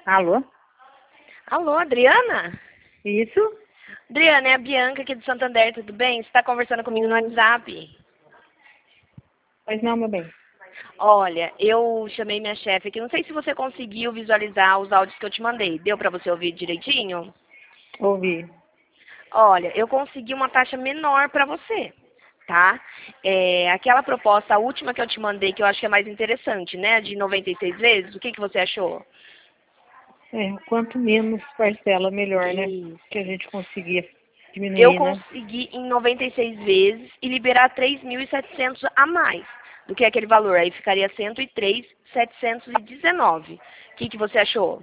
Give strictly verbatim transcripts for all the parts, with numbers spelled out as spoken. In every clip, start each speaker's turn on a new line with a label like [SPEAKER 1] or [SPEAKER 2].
[SPEAKER 1] Alô?
[SPEAKER 2] Alô, Adriana?
[SPEAKER 1] Isso?
[SPEAKER 2] Adriana, é a Bianca aqui do Santander, tudo bem? Você está conversando comigo no WhatsApp?
[SPEAKER 1] Pois não, meu bem.
[SPEAKER 2] Olha, eu chamei minha chefe aqui, não sei se você conseguiu visualizar os áudios que eu te mandei. Deu para você ouvir direitinho?
[SPEAKER 1] Ouvi.
[SPEAKER 2] Olha, eu consegui uma taxa menor para você, tá? É, aquela proposta, a última que eu te mandei, que eu acho que é mais interessante, né? De noventa e seis vezes, o que, que você achou?
[SPEAKER 1] É, quanto menos parcela, melhor, né?
[SPEAKER 2] Isso.
[SPEAKER 1] Que a gente conseguia
[SPEAKER 2] Eu
[SPEAKER 1] diminuir, né?
[SPEAKER 2] consegui em noventa e seis vezes e liberar três mil e setecentos a mais do que aquele valor. Aí ficaria cento e três mil setecentos e dezenove. O que, que você achou?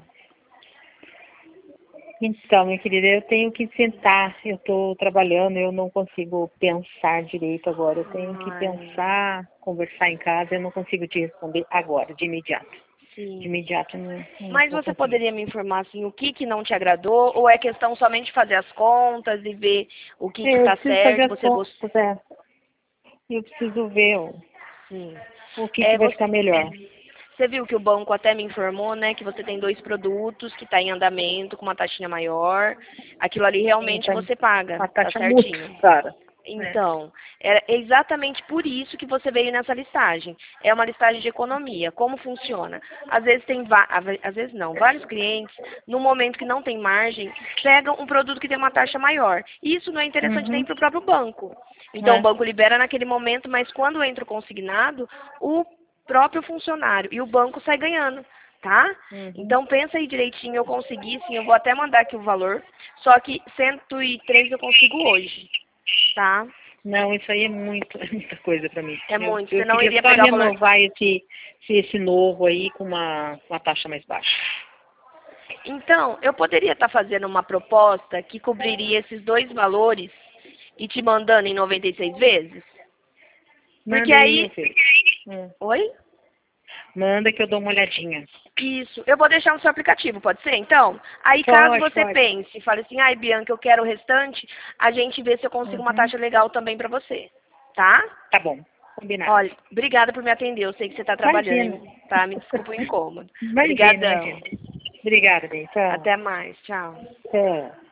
[SPEAKER 1] Então, minha querida, eu tenho que sentar. Eu estou trabalhando, eu não consigo pensar direito agora. Eu tenho que
[SPEAKER 2] Ai,
[SPEAKER 1] pensar, conversar em casa. Eu não consigo te responder agora, de imediato. De
[SPEAKER 2] sim.
[SPEAKER 1] imediato, não, não
[SPEAKER 2] Mas
[SPEAKER 1] vou
[SPEAKER 2] você
[SPEAKER 1] conseguir.
[SPEAKER 2] poderia me informar assim, o que, que não te agradou? Ou é questão somente de fazer as contas e ver o que
[SPEAKER 1] É, eu
[SPEAKER 2] está
[SPEAKER 1] preciso fazer
[SPEAKER 2] certo,
[SPEAKER 1] as
[SPEAKER 2] você gostou?
[SPEAKER 1] contas, é. Eu preciso ver o,
[SPEAKER 2] Sim.
[SPEAKER 1] o que, que
[SPEAKER 2] É,
[SPEAKER 1] vai
[SPEAKER 2] você,
[SPEAKER 1] ficar melhor.
[SPEAKER 2] você viu que o banco até me informou, né, que você tem dois produtos que está em andamento com uma taxinha maior. Aquilo ali
[SPEAKER 1] Sim,
[SPEAKER 2] realmente
[SPEAKER 1] tá
[SPEAKER 2] você paga,
[SPEAKER 1] uma
[SPEAKER 2] tá
[SPEAKER 1] taxa muito
[SPEAKER 2] certinho.
[SPEAKER 1] cara. É.
[SPEAKER 2] Então, é exatamente por isso que você veio nessa listagem. É uma listagem de economia. Como funciona? Às vezes tem, va- às vezes não, vários clientes, no momento que não tem margem, pegam um produto que tem uma taxa maior. E isso não é interessante nem
[SPEAKER 1] Uhum.
[SPEAKER 2] para o próprio banco. Então, o
[SPEAKER 1] É.
[SPEAKER 2] banco libera naquele momento, mas quando entra o consignado, o próprio funcionário e o banco sai ganhando. Tá?
[SPEAKER 1] Uhum.
[SPEAKER 2] Então pensa aí direitinho, eu consegui sim, eu vou até mandar aqui o valor, só que cento e três eu consigo hoje. Tá?
[SPEAKER 1] Não, isso aí é muito, é muita coisa para mim.
[SPEAKER 2] É
[SPEAKER 1] Eu,
[SPEAKER 2] muito. Você
[SPEAKER 1] eu
[SPEAKER 2] não
[SPEAKER 1] queria
[SPEAKER 2] iria
[SPEAKER 1] só
[SPEAKER 2] pegar o valor.
[SPEAKER 1] renovar esse, esse, esse novo aí com uma, uma taxa mais baixa.
[SPEAKER 2] Então, eu poderia estar fazendo uma proposta que cobriria esses dois valores e te mandando em noventa e seis vezes? Porque
[SPEAKER 1] Manda aí,
[SPEAKER 2] aí.
[SPEAKER 1] meu filho. Hum.
[SPEAKER 2] Oi?
[SPEAKER 1] Manda que eu dou uma olhadinha.
[SPEAKER 2] Isso. Eu vou deixar no seu aplicativo, pode ser? Então, aí caso
[SPEAKER 1] Pode,
[SPEAKER 2] você
[SPEAKER 1] pode.
[SPEAKER 2] pense e fale assim, ai, Bianca, eu quero o restante, a gente vê se eu consigo uma
[SPEAKER 1] Uhum.
[SPEAKER 2] taxa legal também para você. Tá?
[SPEAKER 1] Tá bom. Combinado.
[SPEAKER 2] Olha, obrigada por me atender. Eu sei que você está trabalhando,
[SPEAKER 1] Imagina.
[SPEAKER 2] hein? Tá? Me desculpa o incômodo.
[SPEAKER 1] Imagina,
[SPEAKER 2] Obrigadão.
[SPEAKER 1] imagina. Obrigada, bem. Tchau.
[SPEAKER 2] Até mais. Tchau.
[SPEAKER 1] Tchau.